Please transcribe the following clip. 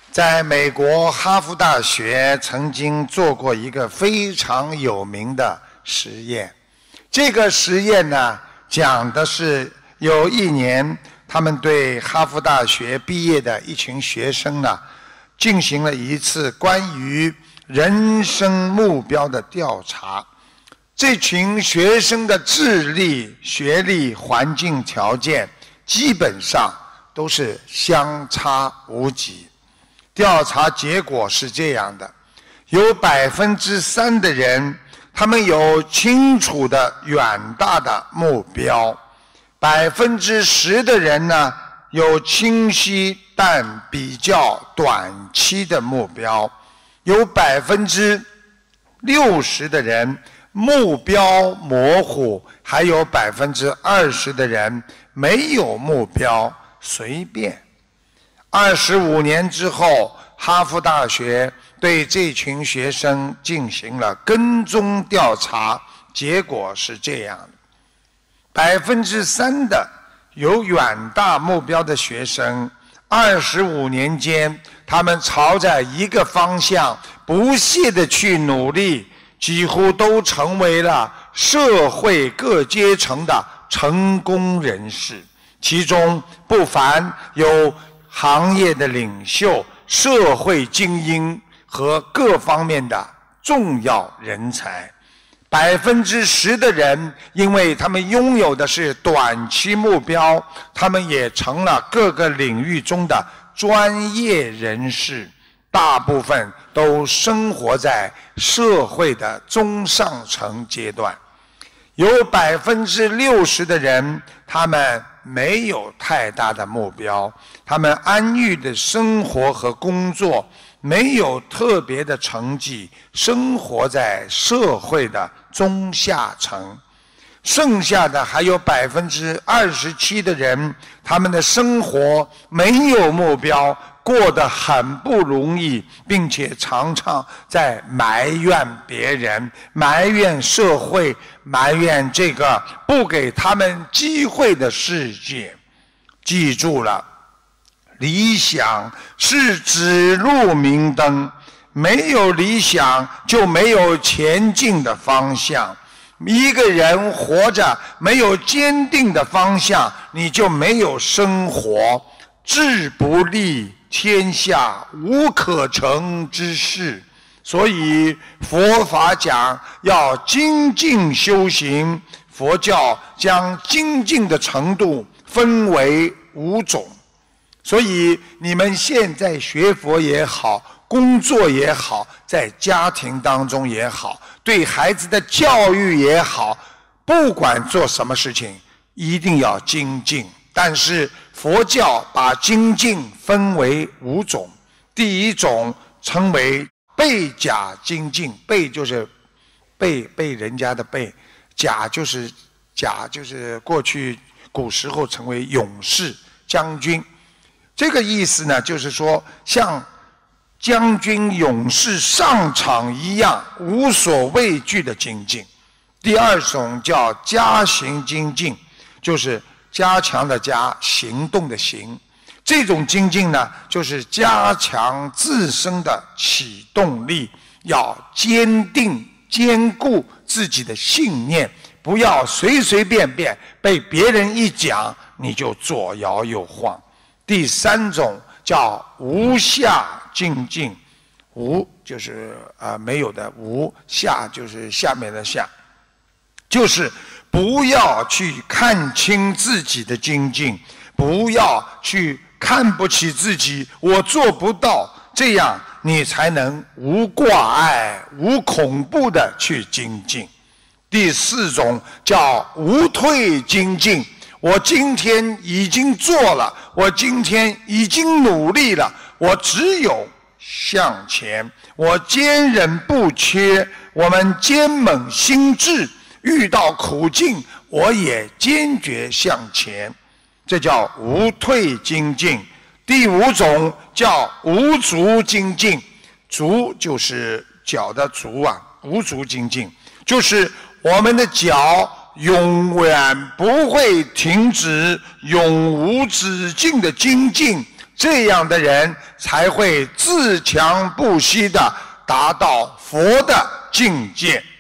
在美国哈佛大学曾经做过一个非常有名的实验。这个实验呢，讲的是有一年，他们对哈佛大学毕业的一群学生呢，进行了一次关于人生目标的调查。这群学生的智力、学历、环境条件基本上都是相差无几。调查结果是这样的，有3%的人，他们有清楚的远大的目标，10%的人呢，有清晰但比较短期的目标，有60%的人目标模糊，还有20%的人没有目标，随便。25年之后，哈佛大学对这群学生进行了跟踪调查，结果是这样的：3%的有远大目标的学生，25年间，他们朝着一个方向不懈地去努力，几乎都成为了社会各阶层的成功人士，其中不乏有行业的领袖、社会精英和各方面的重要人才。10%的人，因为他们拥有的是短期目标，他们也成了各个领域中的专业人士，大部分都生活在社会的中上层阶段。有60%的人，他们没有太大的目标，他们安逸的生活和工作，没有特别的成绩，生活在社会的中下层。剩下的还有27%的人，他们的生活没有目标，过得很不容易，并且常常在埋怨别人、埋怨社会、埋怨这个不给他们机会的世界。记住了，理想是指路明灯，没有理想就没有前进的方向。一个人活着没有坚定的方向，你就没有生活。志不立，天下无可成之事。所以佛法讲要精进修行，佛教将精进的程度分为5种。所以你们现在学佛也好，工作也好，在家庭当中也好，对孩子的教育也好，不管做什么事情一定要精进。但是佛教把精进分为5种。第一种称为背甲精进，背就是背人家的背，甲就是过去古时候成为勇士将军。这个意思呢，就是说像将军勇士上场一样，无所畏惧的精进。第二种叫加行精进，就是加强的加，行动的行。这种精进呢，就是加强自身的启动力，要坚定坚固自己的信念，不要随随便便被别人一讲你就左摇右晃。第三种叫无下精进，无就是没有的无，下就是下面的下，就是不要去看清自己的精进，不要去看不起自己，我做不到，这样你才能无挂碍、无恐怖的去精进。第4种叫无退精进，我今天已经做了，我今天已经努力了，我只有向前，我坚忍不屈，我们坚猛心志，遇到苦境我也坚决向前，这叫无退精进。第5种叫无足精进，足就是脚的足啊，无足精进就是我们的脚永远不会停止，永无止境的精进， 这样的人才会自强不息地达到佛的境界。